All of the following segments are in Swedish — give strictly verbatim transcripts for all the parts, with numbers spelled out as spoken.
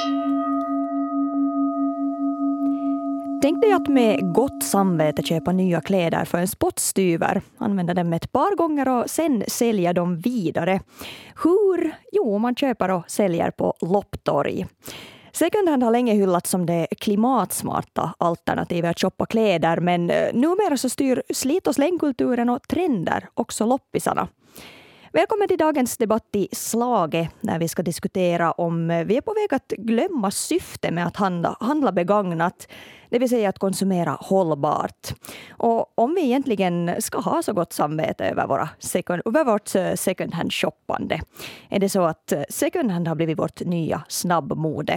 Tänk dig att med gott samvete köpa nya kläder för en spottstyver, använda dem ett par gånger och sen sälja dem vidare. Hur? Jo, man köper och säljer på lopptorg. Second hand har länge hyllats som det klimatsmarta alternativet att shoppa kläder, men numera så styr slit- och slängkulturen och trender också loppisarna. Välkommen till dagens debatt i Slaget, när vi ska diskutera om vi är på väg att glömma syfte med att handla, handla begagnat, det vill säga att konsumera hållbart. Och om vi egentligen ska ha så gott samvete över, våra second, över vårt second hand shoppande. Är det så att second hand har blivit vårt nya snabbmode?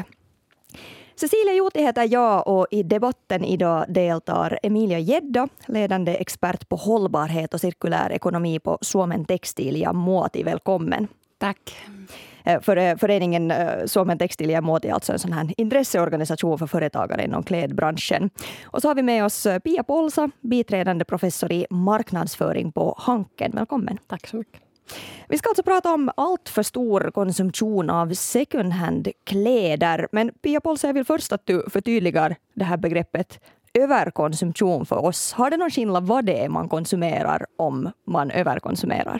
Cecilia Juuti heter jag och i debatten idag deltar Emilia Gedda, ledande expert på hållbarhet och cirkulär ekonomi på Suomen Textil ja Muoti. Välkommen. Tack. För, föreningen Suomen Textil ja Muoti är alltså en sån här intresseorganisation för företagare inom klädbranschen. Och så har vi med oss Pia Polsa, biträdande professor i marknadsföring på Hanken. Välkommen. Tack så mycket. Vi ska alltså prata om allt för stor konsumtion av second hand kläder. Men Pia Polsa, jag vill först att du förtydligar det här begreppet överkonsumtion för oss. Har det någon skillnad vad det är man konsumerar om man överkonsumerar?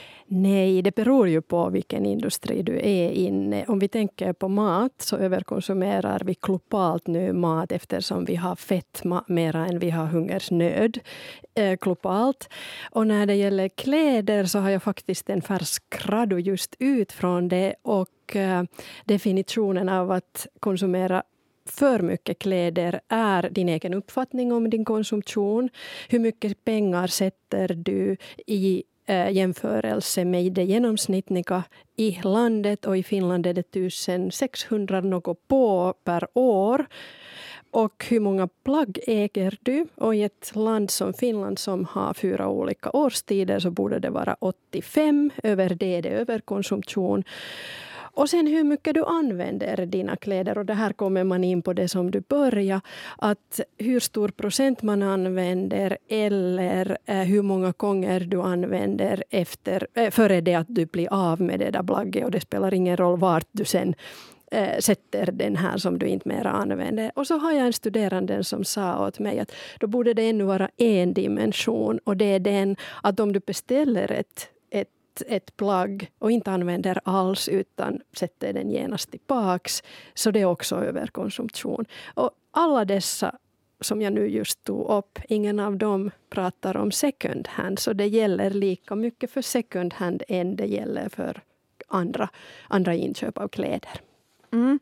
Nej, det beror ju på vilken industri du är inne. Om vi tänker på mat så överkonsumerar vi globalt nu mat eftersom vi har fett mera än vi har hungersnöd eh, globalt. Och när det gäller kläder så har jag faktiskt en färsk rado just ut från det och eh, definitionen av att konsumera för mycket kläder är din egen uppfattning om din konsumtion. Hur mycket pengar sätter du i jämförelse med det genomsnittliga i landet, och i Finland är det sextonhundra något på per år. Och hur många plagg äger du? Och i ett land som Finland som har fyra olika årstider så borde det vara åttiofem. Över det är det överkonsumtion. Och sen hur mycket du använder dina kläder. Och det här kommer man in på det som du börjar. Att hur stor procent man använder eller eh, hur många gånger du använder efter, eh, före det att du blir av med det där plagget. Och det spelar ingen roll vart du sen eh, sätter den här som du inte mer använder. Och så har jag en studerande som sa åt mig att då borde det ännu vara en dimension. Och det är den att om du beställer ett ett plagg och inte använder alls utan sätter den genast tillbaks, så det är också överkonsumtion. Och alla dessa som jag nu just tog upp, ingen av dem pratar om second hand, så det gäller lika mycket för second hand än det gäller för andra, andra inköp av kläder. Mm.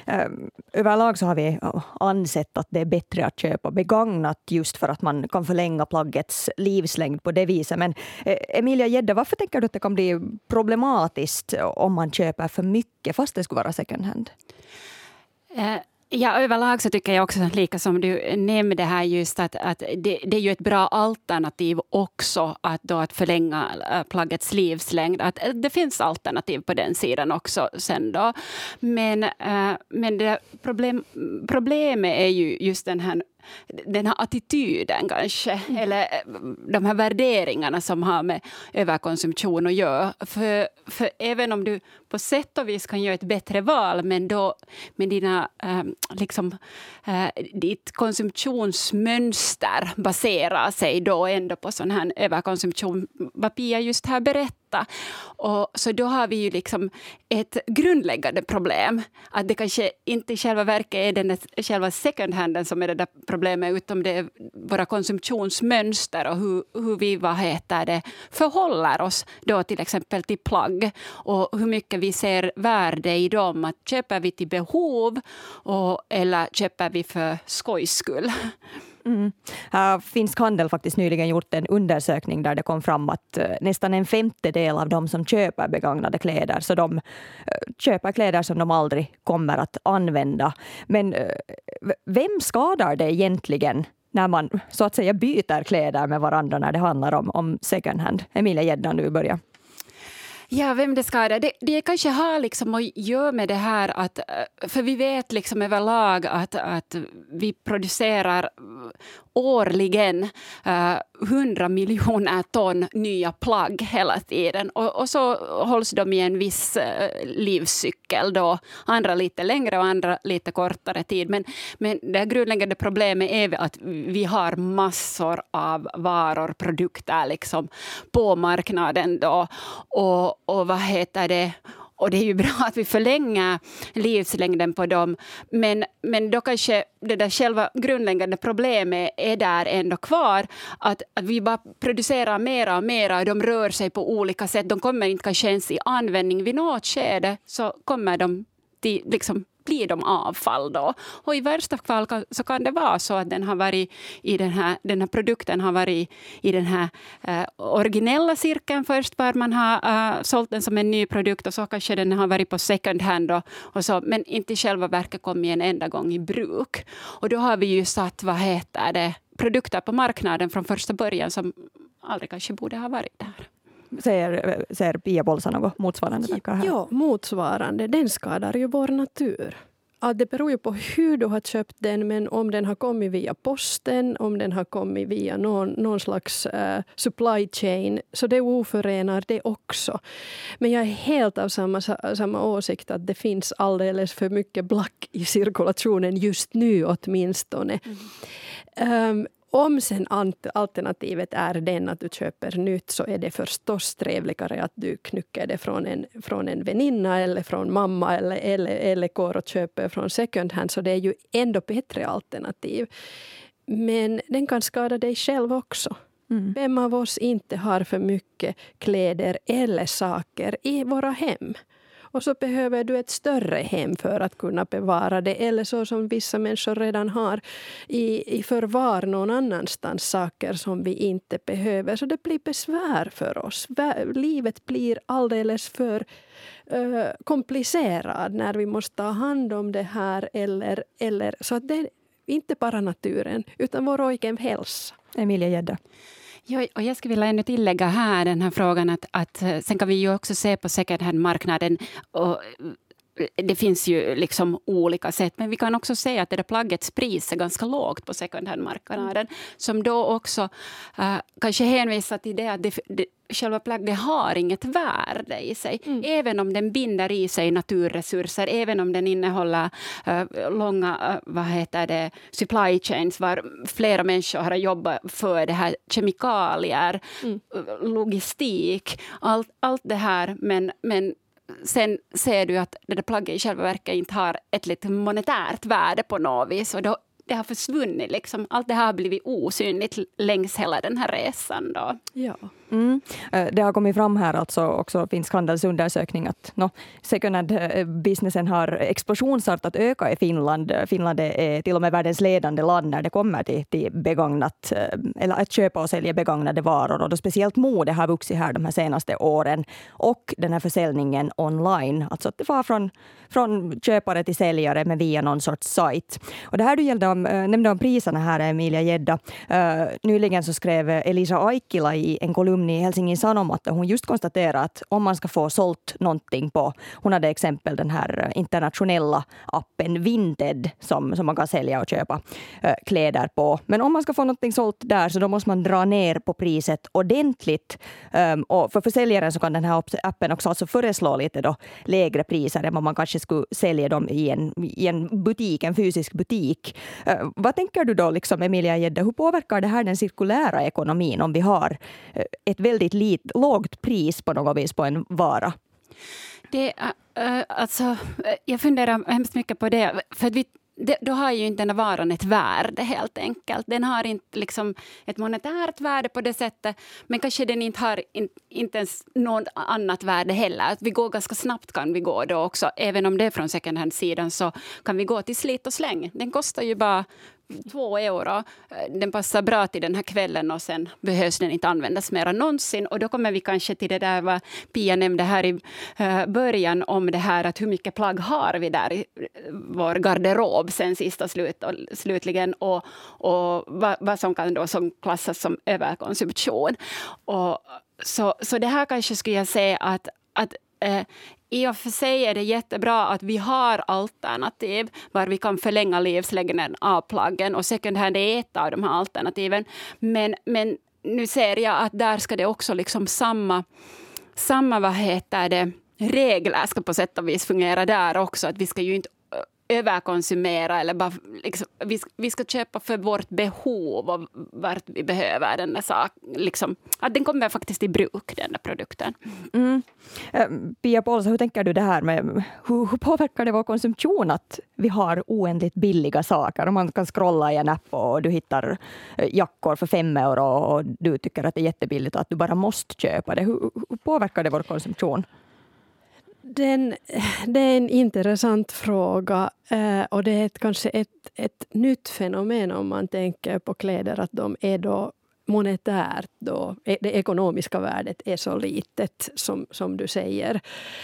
Överlag så har vi ansett att det är bättre att köpa begagnat just för att man kan förlänga plaggets livslängd på det viset. Men Emilia Gedda, varför tänker du att det kan bli problematiskt om man köper för mycket fast det skulle vara second hand? Uh. Ja, överlag så tycker jag också, lika som du nämnde här just, att, att det, det är ju ett bra alternativ också att, då att förlänga plaggets livslängd. Att det finns alternativ på den sidan också sen då. Men, äh, men det problem, problemet är ju just den här den här attityden kanske, eller de här värderingarna som har med överkonsumtion att göra. För, för även om du på sätt och vis kan göra ett bättre val, men då med dina, äh, liksom, äh, ditt konsumtionsmönster baserar sig då ändå på sån här överkonsumtion, vad Pia just här berättar. Och så då har vi ju liksom ett grundläggande problem. Att det kanske inte i själva verket är den själva second handen som är det där problemet, utan det är våra konsumtionsmönster och hur, hur vi vad heter det, förhåller oss då till exempel till plagg. Och hur mycket vi ser värde i dem. Att köper vi till behov och, eller köper vi för skojs skull. Mm. Uh, Finsk Handel faktiskt nyligen gjort en undersökning där det kom fram att uh, nästan en femtedel av de som köper begagnade kläder, så de uh, köper kläder som de aldrig kommer att använda. Men uh, vem skadar det egentligen när man så att säga byter kläder med varandra när det handlar om, om second hand? Emilia Gedda, du börjar. Ja, vem det skadar. Det, det kanske har liksom att göra med det här att, för vi vet liksom överlag att, att vi producerar årligen hundra uh, miljoner ton nya plagg hela tiden. Och, och så hålls de i en viss uh, livscykel. cykel då. Andra lite längre och andra lite kortare tid. Men, men det grundläggande problemet är att vi har massor av varor, produkter liksom på marknaden då. Och, och vad heter det? Och det är ju bra att vi förlänger livslängden på dem. Men, men då kanske det där själva grundläggande problemet är där ändå kvar. Att, att vi bara producerar mera och mera och de rör sig på olika sätt. De kommer inte kanske ens i användning. Vid något skede så kommer de till, liksom, blir de avfall då. Och i värsta fall så kan det vara så att den har varit i den här, den här produkten har varit i den här eh, originella cirkeln först, var man har eh, sålt den som en ny produkt, och så kanske den har varit på second hand och, och så, men inte i själva verket kommit en enda gång i bruk. Och då har vi ju satt, vad heter det, produkter på marknaden från första början som aldrig kanske borde ha varit där. Säger, säger Pia Bolsa något motsvarande tankar här? Ja, motsvarande. Den skadar ju vår natur. Ja, det beror ju på hur du har köpt den, men om den har kommit via posten, om den har kommit via någon, någon slags uh, supply chain, så det oförenar det också. Men jag är helt av samma, samma åsikt att det finns alldeles för mycket black i cirkulationen just nu åtminstone. Mm. Um, Om sen alternativet är den att du köper nytt, så är det förstås trevligare att du knycker det från en, från en väninna eller från mamma eller, eller, eller går och köper från second hand. Så det är ju ändå bättre alternativ. Men den kan skada dig själv också. Mm. Vem av oss inte har för mycket kläder eller saker i våra hem? Och så behöver du ett större hem för att kunna bevara det. Eller så som vissa människor redan har i, i förvar någon annanstans saker som vi inte behöver. Så det blir besvär för oss. Livet blir alldeles för uh, komplicerad när vi måste ta hand om det här. Eller, eller, så att det är inte bara naturen utan vår egen hälsa. Emilia Gedda. Ja, och jag skulle vilja ännu tillägga här den här frågan att, att sen kan vi ju också se på second hand-marknaden, och det finns ju liksom olika sätt, men vi kan också se att det där plaggets pris är ganska lågt på second hand-marknaden, som då också uh, kanske hänvisar till det att det, det, själva plagget har inget värde i sig. Mm. Även om den binder i sig naturresurser, även om den innehåller uh, långa uh, vad heter det, supply chains var flera människor har jobbat för det här, kemikalier, mm. logistik, allt, allt det här, men, men sen ser du att det där plagget i själva verket inte har ett lite monetärt värde på något vis, och då det har försvunnit liksom. Allt det här har blivit osynligt längs hela den här resan då. Ja. Mm. Det har kommit fram här alltså också finsk handelsundersökning att no, second hand businessen har explosionsartat öka i Finland. Finland är till och med världens ledande land när det kommer till, till begagnat eller att köpa och sälja begagnade varor, och då speciellt mode har vuxit här de här senaste åren, och den här försäljningen online, alltså att det var från, från köpare till säljare men via någon sorts sajt. Och det här du gällde om, nämnde om priserna här, Emilia Gedda. Uh, nyligen så skrev Elisa Aikkila i en kolumn i Helsingin Sanomat, hon just konstaterar att om man ska få sålt någonting på, hon hade exempel den här internationella appen Vinted som, som man kan sälja och köpa äh, kläder på. Men om man ska få någonting sålt där, så då måste man dra ner på priset ordentligt. Um, och för försäljaren så kan den här appen också alltså föreslå lite då lägre priser än vad man kanske skulle sälja dem i en, i en butik, en fysisk butik. Uh, vad tänker du då, liksom, Emilia Gedda, hur påverkar det här den cirkulära ekonomin om vi har uh, ett väldigt lit, lågt pris på något vis på en vara? Det, uh, alltså, jag funderar hemskt mycket på det. För att vi, det, då har ju inte den här varan ett värde helt enkelt. Den har inte liksom ett monetärt värde på det sättet. Men kanske den inte har in, inte ens något annat värde heller. Att vi går ganska snabbt kan vi gå då också. Även om det är från second hand-sidan så kan vi gå till slit och släng. Den kostar ju bara två euro. Den passar bra till den här kvällen och sen behövs den inte användas mer någonsin. Och då kommer vi kanske till det där vad Pia nämnde här i uh, början om det här att hur mycket plagg har vi där i vår garderob sen sista slut och, slutligen och, och vad, vad som kan då som klassas som överkonsumtion. Och så, så det här kanske skulle jag säga att, att uh, i och för sig är det jättebra att vi har alternativ var vi kan förlänga livslängden av plaggen, och second hand är ett av de här alternativen. Men, men nu ser jag att där ska det också liksom samma, samma vad heter det, regler ska på sätt och vis fungera där också. Att vi ska ju inte överkonsumera eller bara liksom, vi, ska, vi ska köpa för vårt behov och vart vi behöver den där saken. Liksom, att den kommer faktiskt i bruk, den där produkten. Mm. Pia Paulsson, hur tänker du det här med hur, hur påverkar det vår konsumtion att vi har oändligt billiga saker? Om man kan scrolla i en app och du hittar jackor för fem euro och du tycker att det är jättebilligt och att du bara måste köpa det. Hur, hur påverkar det vår konsumtion? Den, det är en intressant fråga eh, och det är ett, kanske ett, ett nytt fenomen om man tänker på kläder, att de är då monetärt, då, det ekonomiska värdet är så litet som, som du säger.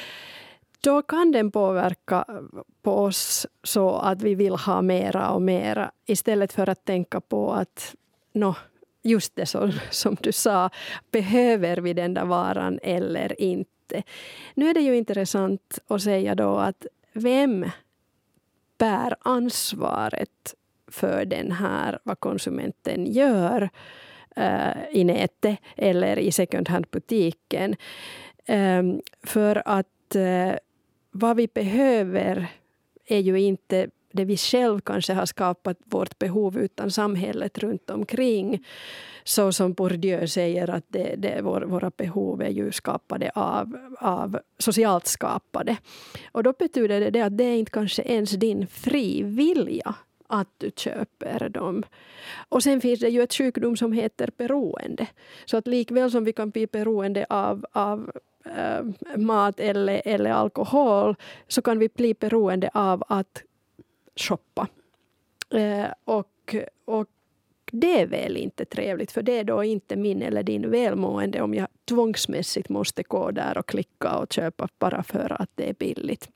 Då kan den påverka på oss så att vi vill ha mera och mera istället för att tänka på att no, just det som, som du sa, behöver vi den där varan eller inte? Nu är det ju intressant att säga då att vem bär ansvaret för den här, vad konsumenten gör uh, i nätet eller i second hand-butiken. Um, för att uh, vad vi behöver är ju inte det vi själv kanske har skapat vårt behov utan samhället runt omkring. Så som Bourdieu säger att det, det, vår, våra behov är ju skapade av, av socialt skapade. Och då betyder det, det att det är inte kanske ens din fri vilja att du köper dem. Och sen finns det ju ett sjukdom som heter beroende. Så att likväl som vi kan bli beroende av, av äh, mat eller, eller alkohol så kan vi bli beroende av att shoppa. Eh, och, och det är väl inte trevligt, för det är då inte min eller din välmående om jag tvångsmässigt måste gå där och klicka och köpa bara för att det är billigt.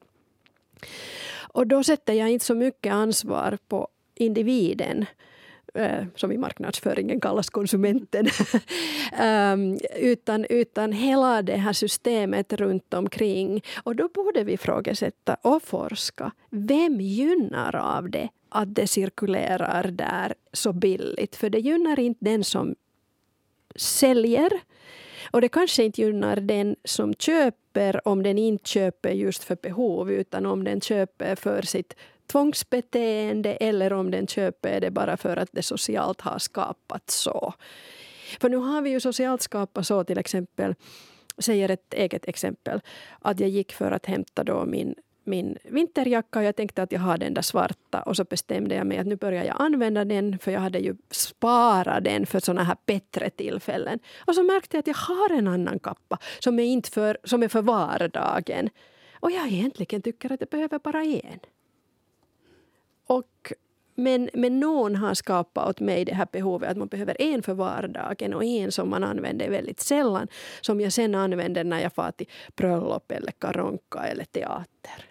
Och då sätter jag inte så mycket ansvar på individen, eh, som i marknadsföringen kallas konsumenten, um, utan, utan hela det här systemet runt omkring. Och då borde vi frågasätta och forska. Vem gynnar av det att det cirkulerar där så billigt? För det gynnar inte den som säljer. Och det kanske inte gynnar den som köper om den inte köper just för behov utan om den köper för sitt tvångsbeteende eller om den köper det bara för att det socialt har skapat så. För nu har vi ju socialt skapat så, till exempel, säger ett eget exempel, att jag gick för att hämta då min, min vinterjacka och jag tänkte att jag har den där svarta och så bestämde jag mig att nu börjar jag använda den för jag hade ju sparat den för såna här bättre tillfällen. Och så märkte jag att jag har en annan kappa som är, inte för, som är för vardagen. Och jag egentligen tycker att jag behöver bara en. Och, men, men någon har skapat åt mig det här behovet att man behöver en för vardagen och en som man använder väldigt sällan. Som jag sen använder när jag far till bröllop eller karonka eller teater.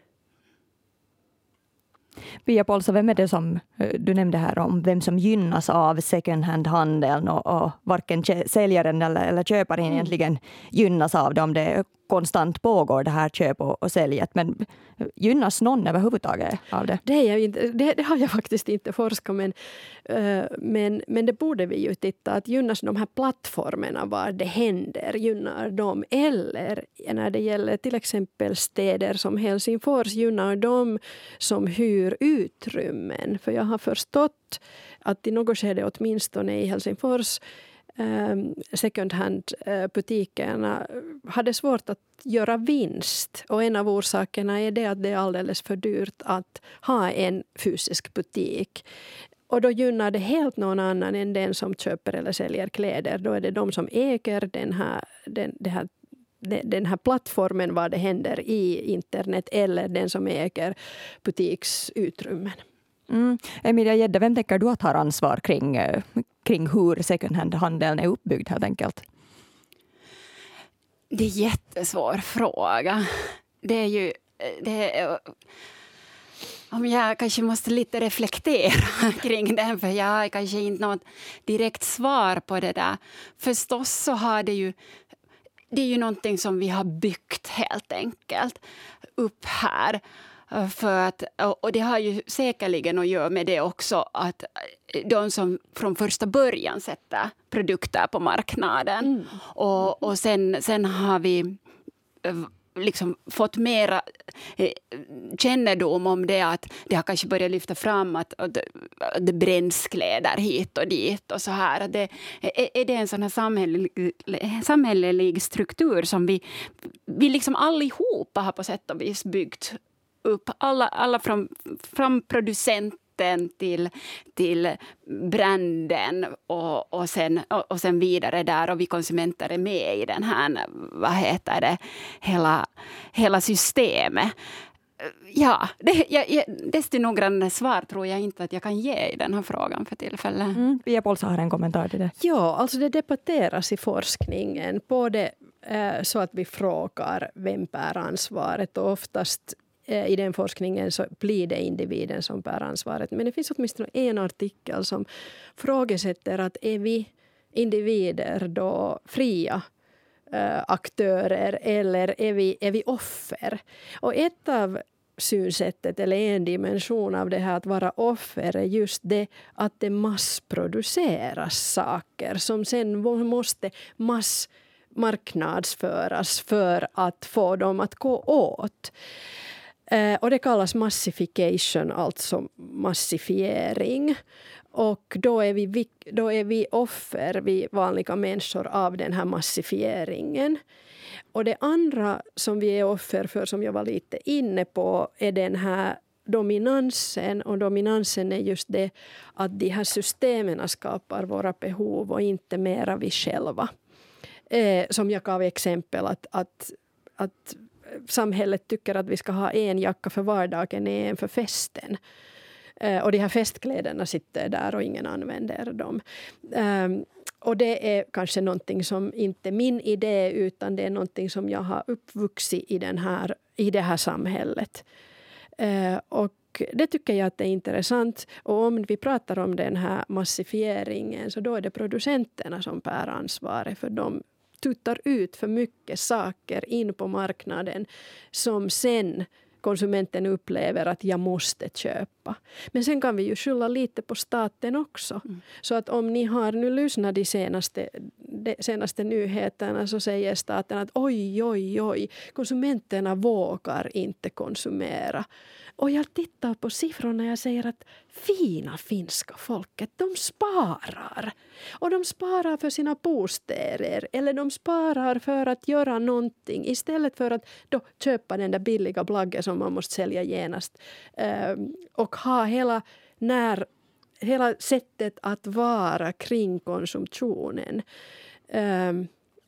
Pia Paulsson, vem är det som du nämnde här om vem som gynnas av second hand-handeln och, och varken säljaren eller, eller köparen mm. egentligen gynnas av det om det konstant pågår det här köp och, och säljet. Men gynnas någon överhuvudtaget av det? Det, är jag inte, det, det har jag faktiskt inte forskat men, uh, men, men det borde vi ju titta att gynnas de här plattformarna var det händer, gynnar de eller när det gäller till exempel städer som Helsingfors gynnar de som hyr utrymmen. För jag har förstått att i något skede åtminstone i Helsingfors Um, second hand-butikerna hade svårt att göra vinst. Och en av orsakerna är det att det är alldeles för dyrt att ha en fysisk butik. Och då gynnar det helt någon annan än den som köper eller säljer kläder. Då är det de som äger den här, den, det här, den här plattformen var det händer i internet eller den som äger butiksutrymmen. Mm. Emilia Gädde, vem tänker du att har ansvar kring, kring hur second hand-handeln är uppbyggd helt enkelt? Det är en jättesvår fråga. Det är ju... Det är, om jag kanske måste lite reflektera kring den, för jag har kanske inte något direkt svar på det där. Förstås så har det ju... Det är ju någonting som vi har byggt helt enkelt upp här. För att, och det har ju säkerligen att göra med det också att de som från första början sätter produkter på marknaden mm. och, och sen, sen har vi liksom fått mera eh, kännedom om det, att det har kanske börjat lyfta fram att, att det bränns kläder hit och dit och så här. Att det, är, är det en sån här samhällelig, samhällelig struktur som vi, vi liksom allihopa har på sätt och vis byggt upp, alla, alla från, från producent till, till branden och, och, sen, och, och sen vidare där, och vi konsumenter är med i den här, vad heter det, hela, hela systemet. Ja, det, jag, jag, desto noggrannare svar tror jag inte att jag kan ge i den här frågan för tillfället. Mm, Pia Polsa har en kommentar till det. Ja, alltså det debatteras i forskningen både eh, så att vi frågar vem bär ansvaret, och oftast i den forskningen så blir det individen som bär ansvaret. Men det finns åtminstone en artikel som frågesätter att är vi individer då fria äh, aktörer, eller är vi, är vi offer? Och ett av synsättet, eller en dimension av det här att vara offer, är just det att det massproduceras saker som sen måste massmarknadsföras för att få dem att gå åt. Eh, och det kallas massification, alltså massifiering. Och då är vi, då är vi offer, vi vanliga människor, av den här massifieringen. Och det andra som vi är offer för, som jag var lite inne på, är den här dominansen. Och dominansen är just det att de här systemen skapar våra behov och inte mera vi själva. Eh, som jag gav exempel att, att, att samhället tycker att vi ska ha en jacka för vardagen, en för festen. Eh, och de här festkläderna sitter där och ingen använder dem. Um, och det är kanske någonting som inte är min idé, utan det är någonting som jag har uppvuxit i, den här, i det här samhället. Uh, och det tycker jag att det är intressant. Och om vi pratar om den här massifieringen, så då är det producenterna som bär ansvaret, för de tuttar ut för mycket saker in på marknaden som sen konsumenten upplever att jag måste köpa. Men sen kan vi ju skylla lite på staten också. Mm. Så att om ni har nu lyssnat de senaste, de senaste nyheterna, så säger staten att oj, oj, oj, konsumenterna vågar inte konsumera. Och jag tittar på siffrorna och jag säger att fina finska folket, de sparar. Och de sparar för sina bostäder, eller de sparar för att göra någonting istället för att då köpa den där billiga blaggen som man måste sälja genast. Um, och ha hela, när, hela sättet att vara kring konsumtionen. Um,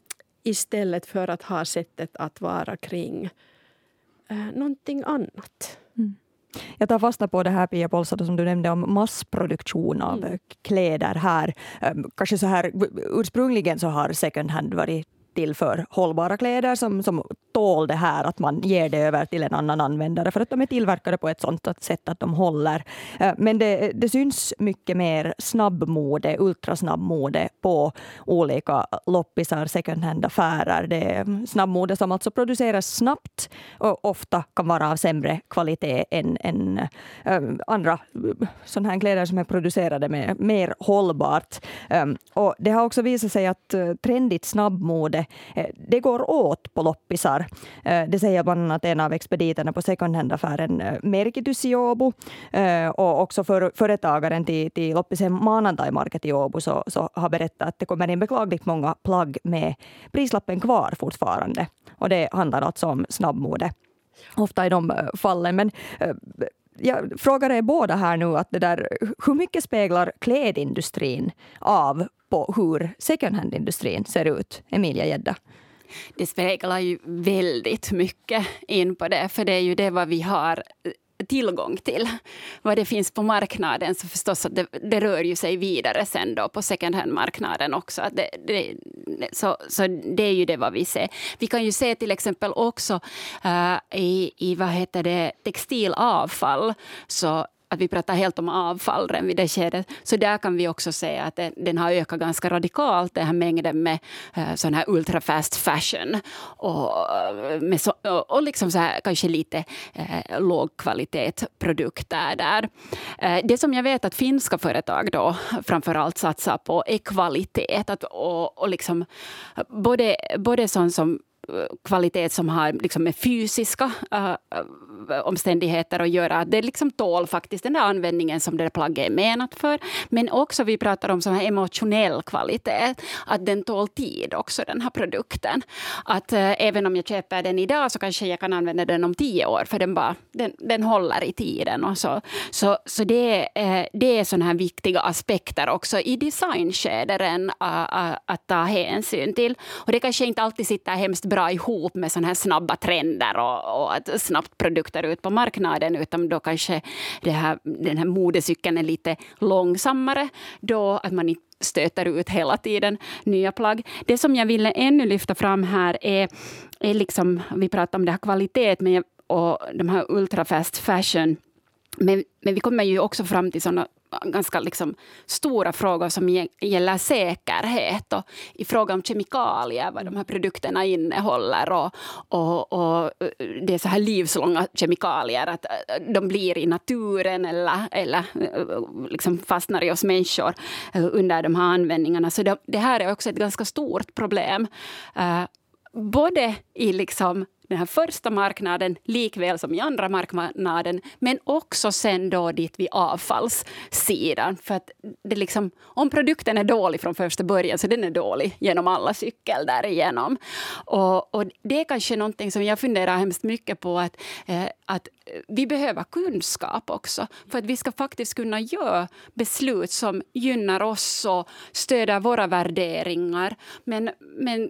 istället för att ha sättet att vara kring uh, någonting annat. Mm. Jag tar fasta på det här, Pia Polsa, som du nämnde om massproduktion av mm. kläder här. Kanske så här, ursprungligen så har second hand varit till för hållbara kläder som, som tål det här att man ger det över till en annan användare, för att de är tillverkade på ett sånt sätt att de håller. Men det, det syns mycket mer snabbmode, ultrasnabbmode på olika loppisar, second hand-affärer. Det är snabbmode som alltså produceras snabbt och ofta kan vara av sämre kvalitet än, än äh, andra sådana här kläder som är producerade med mer hållbart. Ähm, och det har också visat sig att äh, trendigt snabbmode det går åt på loppisar. Det säger bland annat en av expediterna på second hand-affären Merkitys i Åbo, och också för, företagaren till, till loppisen Maanantai Market i Åbo så, så har berättat att det kommer in beklagligt många plagg med prislappen kvar fortfarande. Och det handlar alltså om snabbmode. Ofta i de fallen. Men jag frågar er båda här nu att det där, hur mycket speglar klädindustrin av på hur second hand-industrin ser ut? Emilia Gedda. Det speglar ju väldigt mycket in på det, för det är ju det vad vi har tillgång till. Vad det finns på marknaden, så förstås att det, det rör ju sig vidare sen då på second hand-marknaden också. Att det, det, så, så det är ju det vad vi ser. Vi kan ju se till exempel också uh, i, i vad heter det, textilavfall, så att vi pratar helt om avfall redan vid det skedet. Så där kan vi också se att det, den har ökat ganska radikalt, den här mängden med uh, sån här ultra fast fashion och, med så, och, och liksom så här, kanske lite uh, lågkvalitetsprodukter där. Uh, det som jag vet att finska företag då framförallt satsar på är kvalitet. Att, och, och liksom både, både sånt som kvalitet som har liksom med fysiska uh, omständigheter att göra. Att det liksom tål faktiskt den där användningen som det plagget är menat för. Men också vi pratar om sån här emotionell kvalitet. Att den tål tid också, den här produkten. Att uh, även om jag köper den idag så kanske jag kan använda den om tio år. För den, bara, den, den håller i tiden. Och så så, så det, uh, det är såna här viktiga aspekter också i designskedaren uh, uh, att ta hänsyn till. Och det kanske inte alltid sitter hemskt bra ihop med såna här snabba trender och, och att snabbt produkter ut på marknaden, utan då kanske det här, den här modecykeln är lite långsammare, då att man inte stöter ut hela tiden nya plagg. Det som jag ville ännu lyfta fram här är, är liksom, vi pratar om det här kvalitet men, och de här ultra fast fashion, men, men vi kommer ju också fram till sådana ganska liksom stora frågor som gäller säkerhet och i fråga om kemikalier, vad de här produkterna innehåller och, och, och det är så här livslånga kemikalier att de blir i naturen eller, eller liksom fastnar i oss människor under de här användningarna. Så det, det här är också ett ganska stort problem. Uh, både i liksom den här första marknaden likväl som i andra marknaden, men också sen då dit vid avfallssidan. För att det liksom, om produkten är dålig från första början så den är dålig genom alla cykel därigenom. Och, och det är kanske någonting som jag funderar hemskt mycket på att, eh, att vi behöver kunskap också för att vi ska faktiskt kunna göra beslut som gynnar oss och stöder våra värderingar. Men, men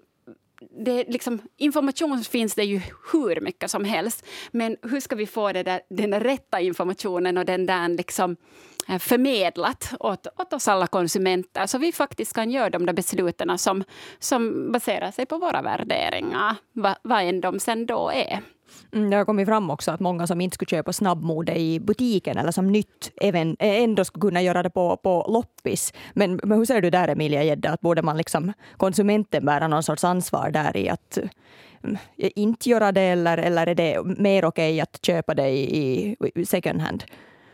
det liksom, information finns det ju hur mycket som helst, men hur ska vi få det där, den där rätta informationen och den där liksom förmedlat åt, åt oss alla konsumenter så vi faktiskt kan göra de där besluten som, som baserar sig på våra värderingar, vad, vad än de sen då är. Mm, det har kommit fram också att många som inte skulle köpa snabbmode i butiken eller som nytt även, ändå skulle kunna göra det på, på loppis. Men, men hur ser du där, Emilia Gedda, att borde man liksom konsumenten bära någon sorts ansvar där i att mm, inte göra det eller, eller är det mer okej att köpa det i, i second hand?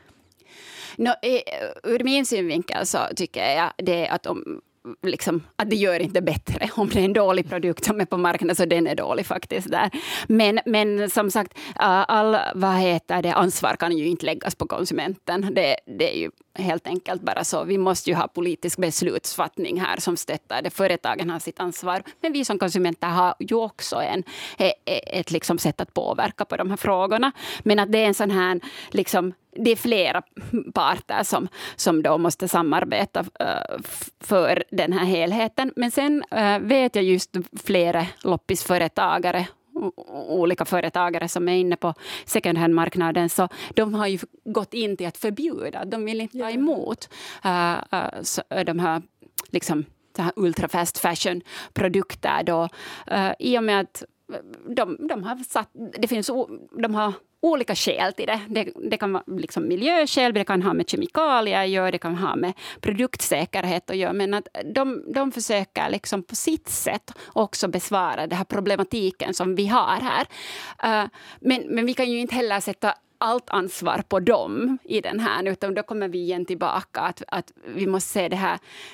No, ur min synvinkel så tycker jag det är att om Liksom, att det gör inte bättre om det är en dålig produkt som är på marknaden, så den är dålig faktiskt där. Men, men som sagt, all vad heter det, ansvar kan ju inte läggas på konsumenten. Det, det är ju helt enkelt bara så. Vi måste ju ha politisk beslutsfattning här som stöttar det. Företagen har sitt ansvar, men vi som konsumenter har ju också en, ett, ett liksom sätt att påverka på de här frågorna. Men att det är en sån här liksom, det är flera parter som, som då måste samarbeta uh, för den här helheten. Men sen uh, vet jag just flera loppisföretagare, olika företagare som är inne på second hand-marknaden, så de har ju gått in till att förbjuda. De vill inte ta emot uh, uh, de här liksom, så här ultra fast fashion-produkter då. Uh, I och med att de, de har satt, det finns, de har olika skäl till det. Det, det kan vara liksom miljöskäl, det kan ha med kemikalier att göra, det kan ha med produktsäkerhet att göra. Men att de, de försöker liksom på sitt sätt också besvara den här problematiken som vi har här. Uh, men, men vi kan ju inte heller sätta allt ansvar på dem i den här, utan då kommer vi igen tillbaka att, att vi måste se det här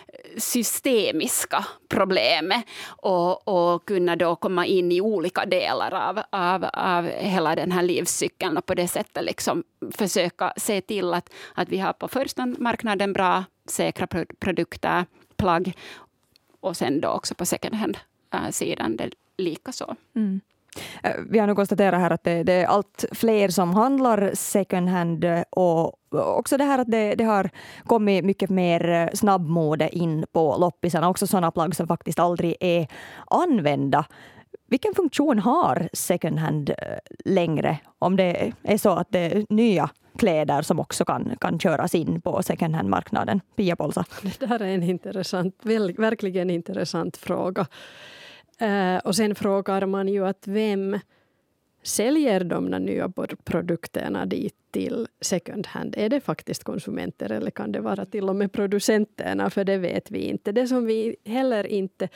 systemiska problemet och, och kunna då komma in i olika delar av, av, av hela den här livscykeln och på det sättet liksom försöka se till att, att vi har på första marknaden bra, säkra produkter, plagg och sen då också på second hand-sidan det lika så. Mm. Vi har nu konstaterat här att det, det är allt fler som handlar second hand och också det här att det, det har kommit mycket mer snabbmode in på loppisarna. Också sådana plagg som faktiskt aldrig är använda. Vilken funktion har second hand längre om det är så att det är nya kläder som också kan, kan köras in på second hand-marknaden? Pia Polsa. Det här är en intressant, verkligen intressant fråga. Uh, och sen frågar man ju att vem säljer de nya produkterna dit till second hand? Är det faktiskt konsumenter eller kan det vara till och med producenterna? För det vet vi inte. Det som vi heller inte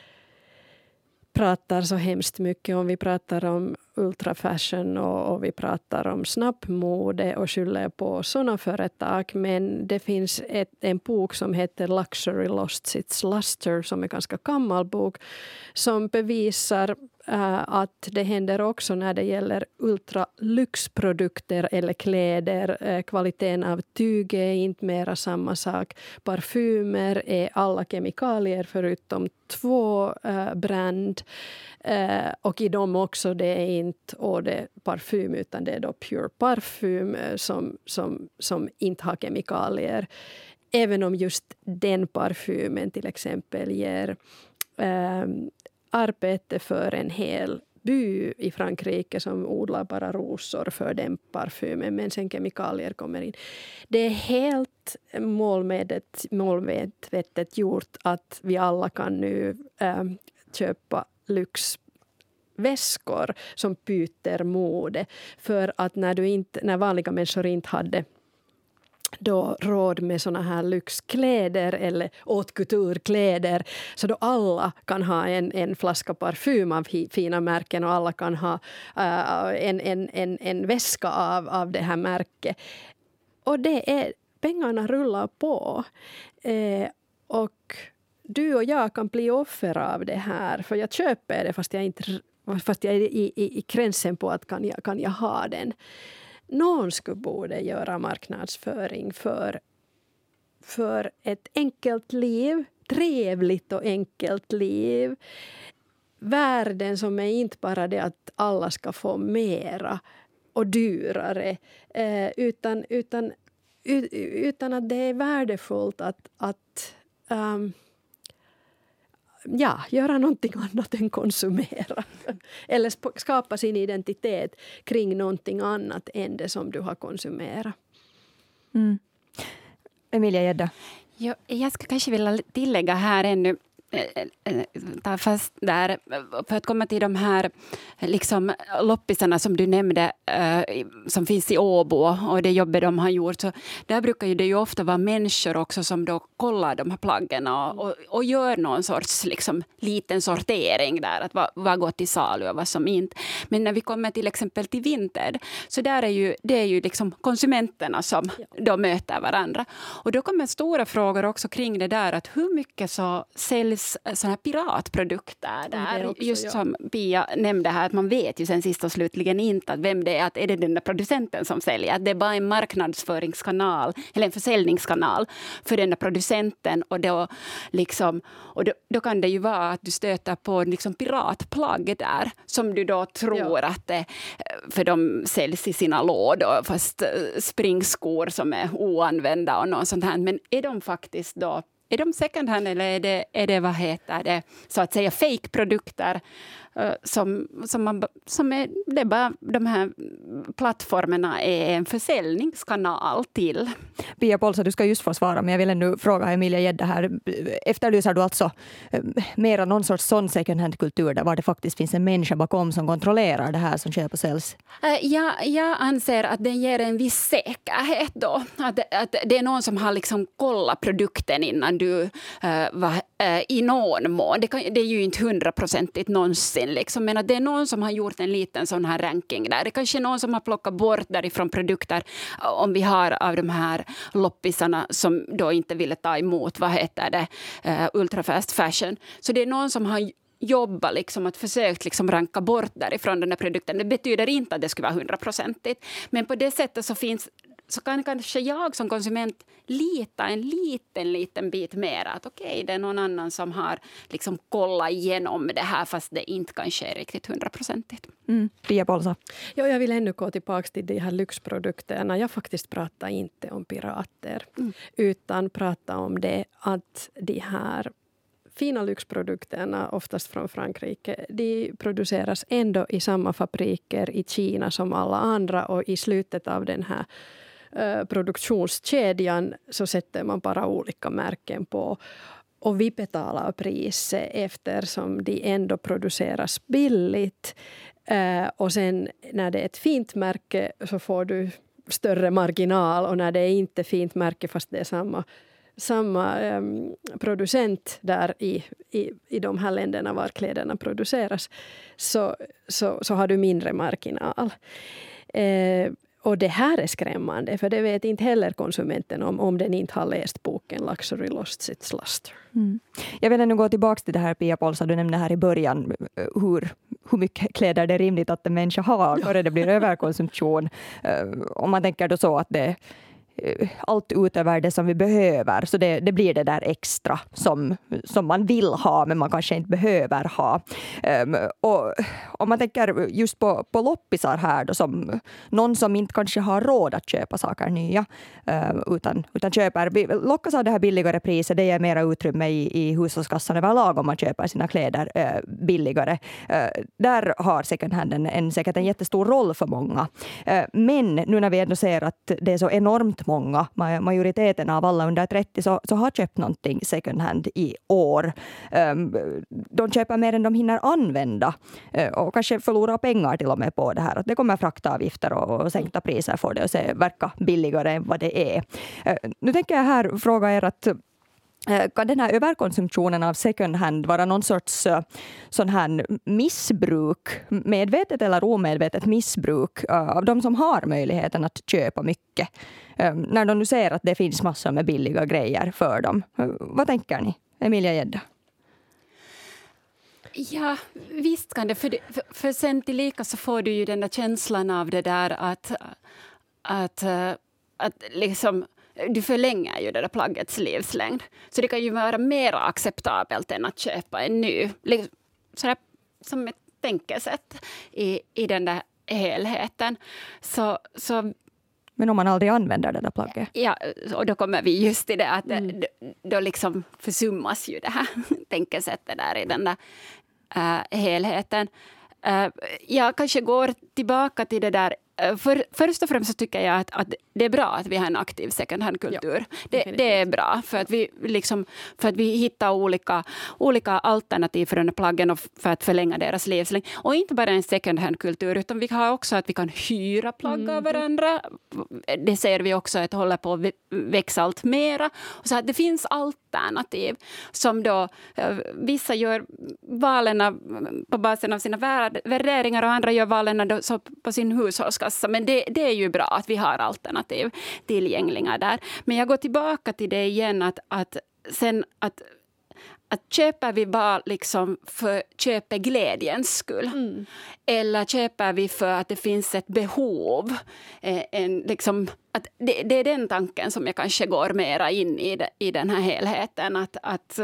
pratar så hemskt mycket om. Vi pratar om ultrafashion och, och vi pratar om snabbmode och skyller på sådana företag. Men det finns ett, en bok som heter Luxury Lost Its Luster som är ganska gammal bok som bevisar uh, att det händer också när det gäller ultralyxprodukter eller kläder. Uh, kvaliteten av tyg är inte mera samma sak. Parfymer är alla kemikalier förutom två uh, brand. Uh, och i dem också det är inte Eau parfym utan det är då Pure parfym uh, som, som, som inte har kemikalier. Även om just den parfymen till exempel ger uh, arbete för en hel by i Frankrike som odlar bara rosor för den parfymen, men sen kemikalier kommer in. Det är helt målmedvetet, målmedvetet gjort att vi alla kan nu äh, köpa lyxväskor som byter mode. För att när, du inte, när vanliga människor inte hade då råd med såna här lyxkläder eller haute couture-kläder, så då alla kan ha en, en flaska parfym av fina märken och alla kan ha uh, en, en, en, en väska av, av det här märket. Och det är, pengarna rullar på. Eh, och du och jag kan bli offer av det här, för jag köper det fast jag, inte, fast jag är i, i, i gränsen på att kan jag, kan jag ha den. Någon skulle borde göra marknadsföring för, för ett enkelt liv, trevligt och enkelt liv. Världen som är inte bara det att alla ska få mera och dyrare, eh, utan, utan, utan att det är värdefullt att, att um, ja, göra någonting annat än konsumera. Eller skapa sin identitet kring någonting annat än det som du har konsumerat. Mm. Emilia Gedda. Ja, jag ska kanske vilja tillägga här ännu, ta fast där, för att komma till de här liksom loppisarna som du nämnde, eh, som finns i Åbo och det jobbet de har gjort, så där brukar ju det ju ofta vara människor också som då kollar de här plaggen och, och, och gör någon sorts liksom liten sortering där, att vad, vad går till salu och vad som inte. Men när vi kommer till exempel till vinter, så där är ju, det är ju liksom konsumenterna som ja. då möter varandra. Och då kommer stora frågor också kring det där, att hur mycket så säljs sådana här piratprodukter där, också, just ja. som Pia nämnde här, att man vet ju sen sist och slutligen inte att vem det är, att är det den där producenten som säljer, att det är bara en marknadsföringskanal eller en försäljningskanal för den där producenten, och då liksom, och då, då kan det ju vara att du stöter på liksom piratplagg där som du då tror ja. att det, för de säljs i sina lådor fast springskor som är oanvända och något sånt här, men är de faktiskt då Är de second hand eller är det, är det vad heter det, så att säga fake-produkter uh, som, som, man, som är, det är bara de här plattformarna är en försäljningskanal till. Pia Polsa, du ska just få svara, men jag vill ändå fråga Emilia Gedda här. Efterlyser du alltså mera någon sorts sån second hand-kultur där var det faktiskt finns en människa bakom som kontrollerar det här som köper och säljs? Uh, ja, jag anser att den ger en viss säkerhet då. Att, att det är någon som har liksom kollat produkten innan du uh, va, uh, i någon mån. Det, kan, det är ju inte hundraprocentigt någonsin liksom, men att det är någon som har gjort en liten sån här ranking där. Det är kanske någon som har plockat bort därifrån produkter, om vi har av de här loppisarna som då inte ville ta emot, vad heter det, uh, ultrafast fashion. Så det är någon som har jobba liksom, att försökt liksom ranka bort därifrån den här produkten. Det betyder inte att det skulle vara hundraprocentigt, men på det sättet så finns så kan kanske jag som konsument lita en liten, liten bit mer att okej, okay, det är någon annan som har liksom kollat igenom det här fast det inte kanske är riktigt hundraprocentigt. Mm. Pia Polsa. Ja, jag vill ännu gå tillbaka till de här lyxprodukterna. Jag faktiskt pratar inte om pirater mm. utan pratar om det att de här fina lyxprodukterna, oftast från Frankrike, de produceras ändå i samma fabriker i Kina som alla andra, och i slutet av den här uh, produktionskedjan så sätter man bara olika märken på. Och vi betalar priset eftersom de ändå produceras billigt. Uh, och sen när det är ett fint märke så får du större marginal, och när det är inte fint märke fast det är samma samma um, producent där i, i, i de här länderna var kläderna produceras, så, så, så har du mindre marginal. Eh, och det här är skrämmande, för det vet inte heller konsumenten om, om den inte har läst boken Luxury Lost Its Luster. Mm. Jag vill ändå gå tillbaka till det här, Pia Polsa, du nämnde här i början hur hur mycket kläder det är rimligt att en människa har före det blir överkonsumtion. Om man tänker då så att det allt utöver det som vi behöver, så det, det blir det där extra som, som man vill ha men man kanske inte behöver ha. Um, och om man tänker just på, på loppisar här då, som någon som inte kanske har råd att köpa saker nya um, utan, utan köper, lockas av det här billigare priset, det ger mera utrymme i, i hushållskassan överlag om man köper sina kläder uh, billigare. Uh, där har second hand en, en, säkert en jättestor roll för många. Uh, men nu när vi ändå ser att det är så enormt många, majoriteten av alla under trettio så, så har köpt någonting second hand i år. Um, de köper mer än de hinner använda uh, och kanske förlorar pengar till och med på det här. Att det kommer fraktavgifter och, och sänkta priser för det och se, verka billigare än vad det är. Uh, nu tänker jag här fråga er att kan den här överkonsumtionen av second hand vara någon sorts uh, sån här missbruk, medvetet eller omedvetet missbruk uh, av de som har möjligheten att köpa mycket? Um, när de nu ser att det finns massor med billiga grejer för dem. Uh, vad tänker ni? Emilia Gedda? Ja, visst kan det. För, det, för, för sen tillika så får du ju den där känslan av det där att, att, uh, att liksom du förlänger ju det där plaggets livslängd. Så det kan ju vara mer acceptabelt än att köpa en ny. Liksom, sådär, som ett tänkesätt i, i den där helheten. Så, så, men om man aldrig använder det där plagget? Ja, och då kommer vi just till det att Mm. då, då liksom försummas ju det här tänkesättet där i den där uh, helheten. Uh, jag kanske går tillbaka till det där. För, först och främst så tycker jag att, att det är bra att vi har en aktiv second hand-kultur. Ja, det, det är bra för att vi, liksom, för att vi hittar olika, olika alternativ för den här plaggen och för att förlänga deras livslängd. Och inte bara en second hand-kultur utan vi har också att vi kan hyra plagg mm. av varandra. Det ser vi också att håller på att växa allt mera. Och så att det finns alternativ som då vissa gör valen på basen av sina värderingar och andra gör valen då, så på sin hushållskassa. Men det, det är ju bra att vi har alternativ tillgängliga där. Men jag går tillbaka till det igen att, att sen att, att köper vi bara liksom för köpeglädjens skull mm. eller köper vi för att det finns ett behov eh, en, liksom, att det, det är den tanken som jag kanske går mera in i, det, i den här helheten att, att,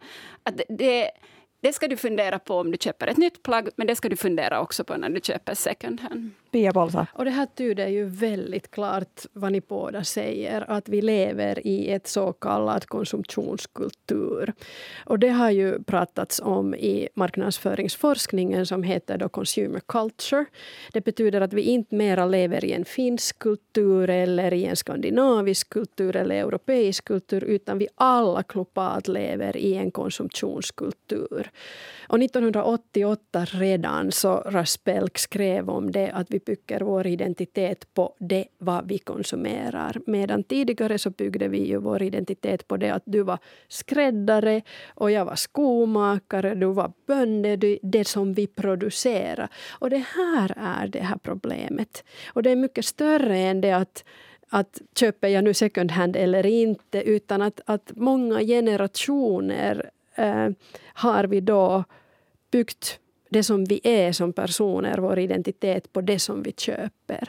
att det Det ska du fundera på om du köper ett nytt plagg, men det ska du fundera också på när du köper second hand. Pia Bolsa. Och det här tyder ju väldigt klart vad ni båda säger, att vi lever i ett så kallat konsumtionskultur. Och det har ju pratats om i marknadsföringsforskningen som heter då consumer culture. Det betyder att vi inte mera lever i en finsk kultur eller i en skandinavisk kultur eller europeisk kultur, utan vi alla globalt lever i en konsumtionskultur. Och nittonhundraåttioåtta redan så Raspelk skrev om det att vi bygger vår identitet på det vad vi konsumerar. Medan tidigare så byggde vi ju vår identitet på det att du var skräddare och jag var skomakare, du var bönder, det som vi producerar. Och det här är det här problemet. Och det är mycket större än det att att köper jag nu second hand eller inte, utan att, att många generationer eh, har vi då byggt det som vi är som personer, vår identitet på det som vi köper.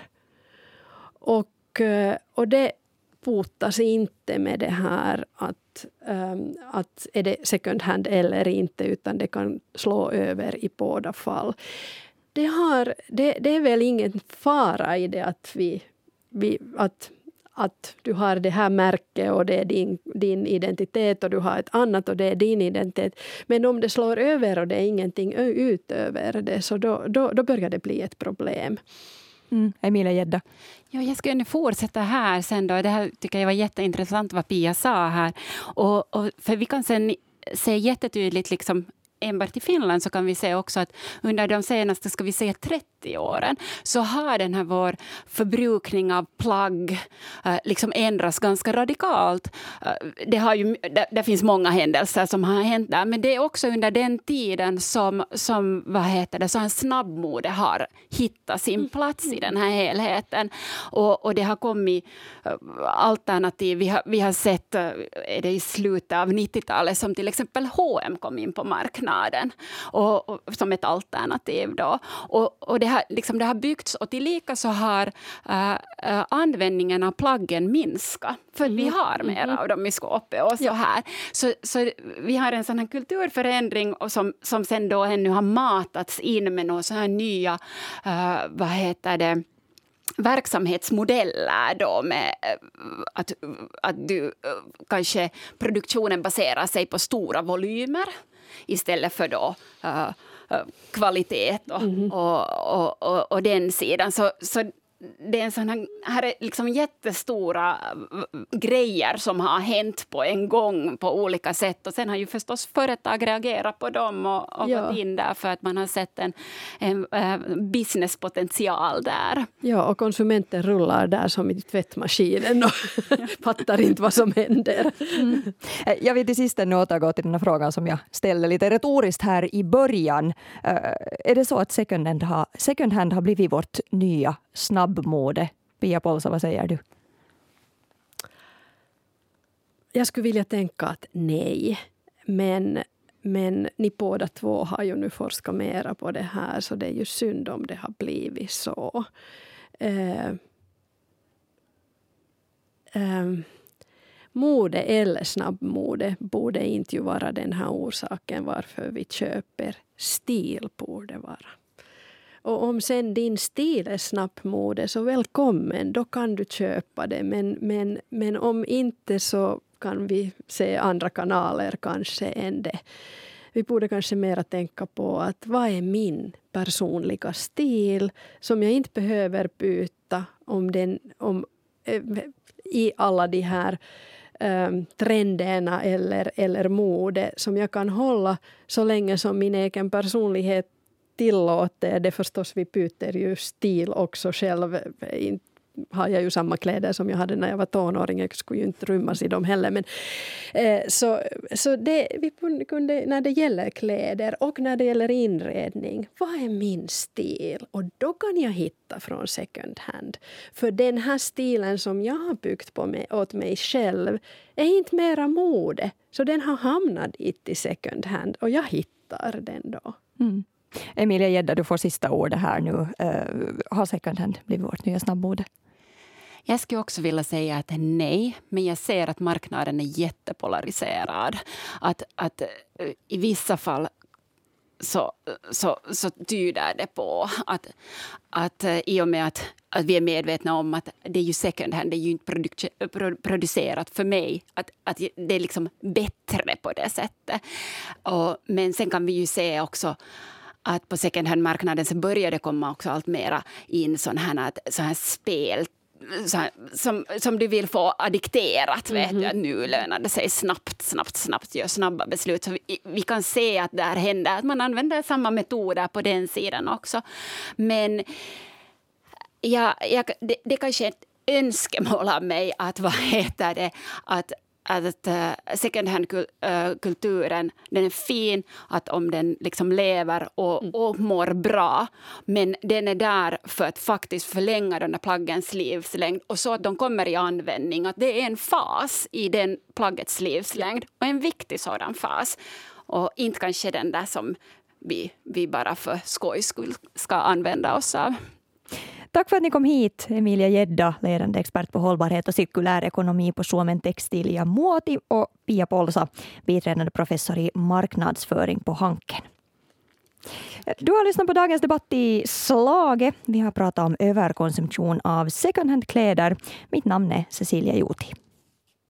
Och, och det botas inte med det här att, um, att är det second hand eller inte, utan det kan slå över i båda fall. Det, har, det, det är väl ingen fara i det att vi, vi att att du har det här märket och det är din, din identitet och du har ett annat och det är din identitet. Men om det slår över och det är ingenting utöver det, så då, då, då börjar det bli ett problem. Mm. Emilia Gedda. Ja, jag skulle fortsätta här sen då. Det här tycker jag var jätteintressant vad Pia sa här. Och, och för vi kan sen se jättetydligt liksom enbart i Finland så kan vi se också att under de senaste ska vi säga trettio åren så har den här vår förbrukning av plagg uh, liksom ändrats ganska radikalt. Uh, det, har ju, det, det finns många händelser som har hänt där, men det är också under den tiden som, som vad heter det, så en snabbmode har hittat sin plats i den här helheten. Och, och det har kommit uh, alternativ. Vi har, vi har sett, uh, är det i slutet av nittiotalet som till exempel H och M kom in på marknaden och, och, som ett alternativ då. Och, och det, har, liksom, det har byggts och tillika så har uh, uh, användningen av plaggen minskat. För mm. vi har mer mm. av dem i skåpet och så ja. här. Så, så vi har en sån här kulturförändring och som, som sen då ännu har matats in med några så här nya, uh, vad heter det, verksamhetsmodeller då med att, att du kanske produktionen baserar sig på stora volymer istället för då uh, kvalitet och, mm. och, och, och, och den sidan. Så, så det är en sån här, här är liksom jättestora grejer som har hänt på en gång på olika sätt. Och sen har ju förstås företag reagerat på dem och, och ja. gått in där för att man har sett en, en, en businesspotential där. Ja, och konsumenten rullar där som i tvättmaskinen och fattar inte vad som händer. Mm. Jag vill till sist återgå till den här frågan som jag ställde lite retoriskt här i början. Uh, är det så att second hand har, second hand har blivit vårt nya snabbmode? Pia Polsa, vad säger du? Jag skulle vilja tänka att nej. Men, men ni båda två har ju nu forskat mera på det här, så det är ju synd om det har blivit så. Eh, eh, mode eller snabbmode borde inte ju vara den här orsaken varför vi köper. Stil borde vara. Och om sen din stil är snabbmode så välkommen, då kan du köpa det. Men, men, men om inte så kan vi se andra kanaler kanske än det. Vi borde kanske mera tänka på att vad är min personliga stil som jag inte behöver byta om den, om, i alla de här um, trenderna eller, eller mode som jag kan hålla så länge som min egen personlighet tillåter. Det förstås, vi byter ju stil också själv. Inte har jag ju samma kläder som jag hade när jag var tonåring. Jag skulle ju inte rymmas i dem heller. Men, eh, så så det, vi kunde, när det gäller kläder och när det gäller inredning, vad är min stil? Och då kan jag hitta från second hand. För den här stilen som jag har byggt på mig, åt mig själv är inte mera mode. Så den har hamnat i second hand och jag hittar den då. Mm. Emilia Gedda, du får sista ordet här nu. Uh, har second hand blivit vårt nya snabbmode? Jag skulle också vilja säga att nej, men jag ser att marknaden är jättepolariserad. Att, att i vissa fall så, så, så tyder det på att, att i och med att, att vi är medvetna om att det är ju second hand, det är ju inte produ- producerat för mig, att, att det är liksom bättre på det sättet. Och, men sen kan vi ju se också att på second hand-marknaden så börjar det komma också allt mera in sån här, sån här spel så här, som, som du vill få addikterat. Mm-hmm. Vet du, att nu lönar det sig snabbt, snabbt, snabbt, gör snabba beslut. Så vi, vi kan se att det här händer, att man använder samma metoder på den sidan också. Men ja, jag, det, det kanske är ett önskemål av mig att, vad heter det, att att uh, second hand-kulturen, den är fin, att om den liksom lever och, och mår bra, men den är där för att faktiskt förlänga de där plaggens livslängd och så att de kommer i användning, att det är en fas i den plaggets livslängd och en viktig sådan fas och inte kanske den där som vi, vi bara för skojs skull ska använda oss av. Tack för att ni kom hit, Emilia Gedda, ledande expert på hållbarhet och cirkulär ekonomi på Suomen Textil ja Muoti, och Pia Polsa, biträdande professor i marknadsföring på Hanken. Du har lyssnat på dagens debatt i Slage. Vi har pratat om överkonsumtion av second hand-kläder. Mitt namn är Cecilia Juti.